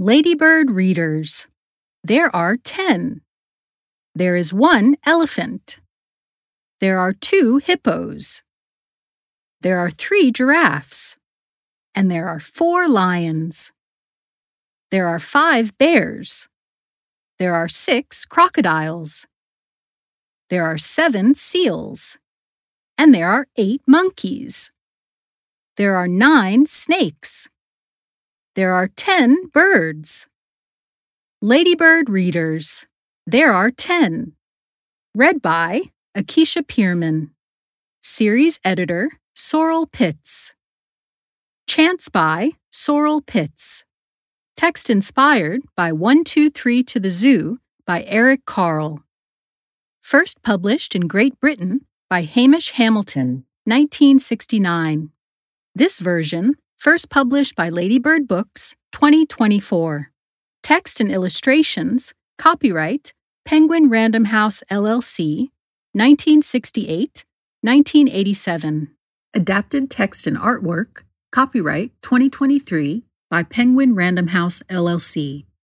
Ladybird readers. There are 10. There is 1 elephant. There are 2 hippos. There are 3 giraffes. And there are 4 lions. There are 5 bears. There are 6 crocodiles. There are 7 seals. And there are 8 monkeys. There are 9 snakes. There are 10 birds. Ladybird readers. There are 10. Read by Akeisha Pierman. Series editor Sorrel Pitts. Chants by Sorrel Pitts. Text inspired by 123 to the Zoo by Eric Carle. First published in Great Britain by Hamish Hamilton, 1969. This version, first published by Ladybird Books, 2024. Text and illustrations, copyright, Penguin Random House LLC, 1968-1987. Adapted text and artwork, copyright 2023 by Penguin Random House LLC.